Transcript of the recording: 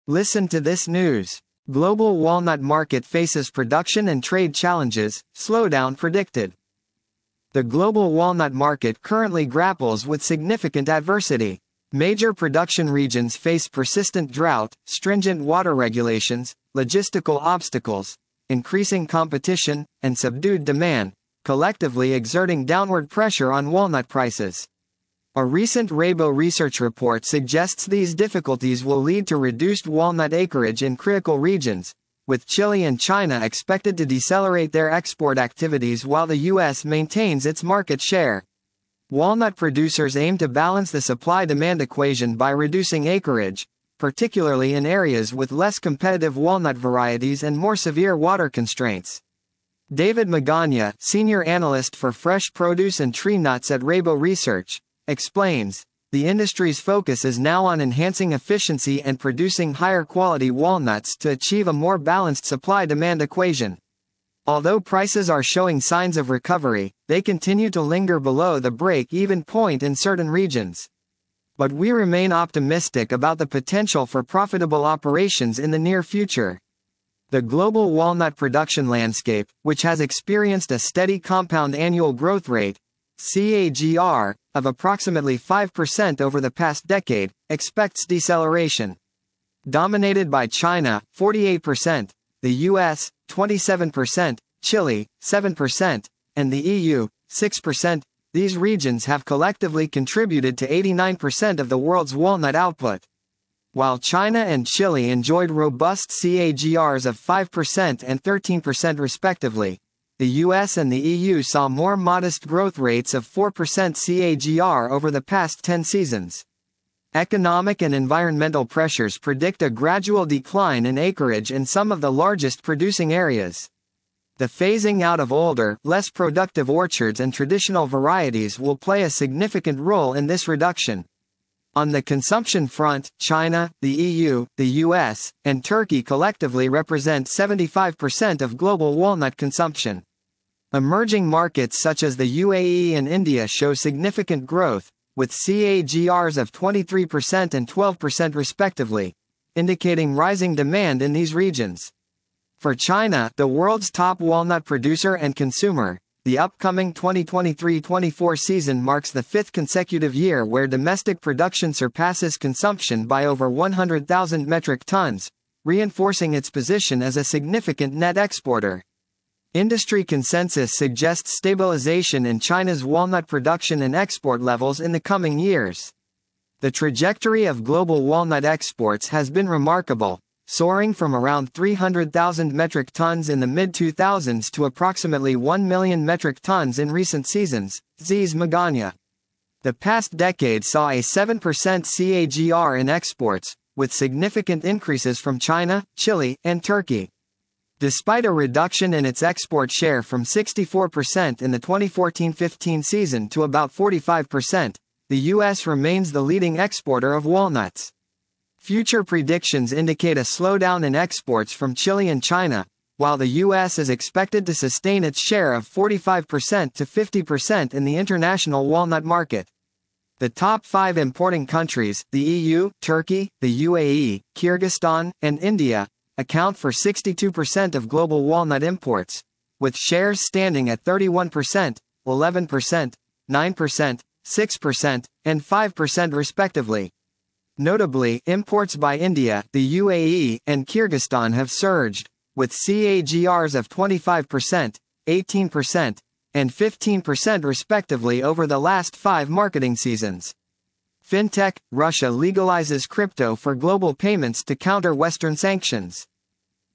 Listen to this news. Global walnut market faces production and trade challenges, slowdown predicted. The global walnut market currently grapples with significant adversity. Major production regions face persistent drought, stringent water regulations, logistical obstacles, increasing competition, and subdued demand, collectively exerting downward pressure on walnut prices. A recent Rabo research report suggests these difficulties will lead to reduced walnut acreage in critical regions, with Chile and China expected to decelerate their export activities while the U.S. maintains its market share. Walnut producers aim to balance the supply-demand equation by reducing acreage, particularly in areas with less competitive walnut varieties and more severe water constraints. David Magana, senior analyst for fresh produce and tree nuts at Rabo Research, explains, the industry's focus is now on enhancing efficiency and producing higher quality walnuts to achieve a more balanced supply-demand equation. Although prices are showing signs of recovery, they continue to linger below the break-even point in certain regions. But we remain optimistic about the potential for profitable operations in the near future. The global walnut production landscape, which has experienced a steady compound annual growth rate, CAGR, of approximately 5% over the past decade, expects deceleration. Dominated by China, 48%, the US, 27%, Chile, 7%, and the EU, 6%, these regions have collectively contributed to 89% of the world's walnut output. While China and Chile enjoyed robust CAGRs of 5% and 13% respectively, the US and the EU saw more modest growth rates of 4% CAGR over the past 10 seasons. Economic and environmental pressures predict a gradual decline in acreage in some of the largest producing areas. The phasing out of older, less productive orchards and traditional varieties will play a significant role in this reduction. On the consumption front, China, the EU, the US, and Turkey collectively represent 75% of global walnut consumption. Emerging markets such as the UAE and India show significant growth, with CAGRs of 23% and 12% respectively, indicating rising demand in these regions. For China, the world's top walnut producer and consumer, the upcoming 2023-24 season marks the fifth consecutive year where domestic production surpasses consumption by over 100,000 metric tons, reinforcing its position as a significant net exporter. Industry consensus suggests stabilization in China's walnut production and export levels in the coming years. The trajectory of global walnut exports has been remarkable, soaring from around 300,000 metric tons in the mid-2000s to approximately 1 million metric tons in recent seasons, says Magana. The past decade saw a 7% CAGR in exports, with significant increases from China, Chile, and Turkey. Despite a reduction in its export share from 64% in the 2014-15 season to about 45%, the U.S. remains the leading exporter of walnuts. Future predictions indicate a slowdown in exports from Chile and China, while the U.S. is expected to sustain its share of 45% to 50% in the international walnut market. The top 5 importing countries, the EU, Turkey, the UAE, Kyrgyzstan, and India, account for 62% of global walnut imports, with shares standing at 31%, 11%, 9%, 6%, and 5% respectively. Notably, imports by India, the UAE, and Kyrgyzstan have surged, with CAGRs of 25%, 18%, and 15% respectively over the last 5 marketing seasons. Fintech, Russia legalizes crypto for global payments to counter Western sanctions.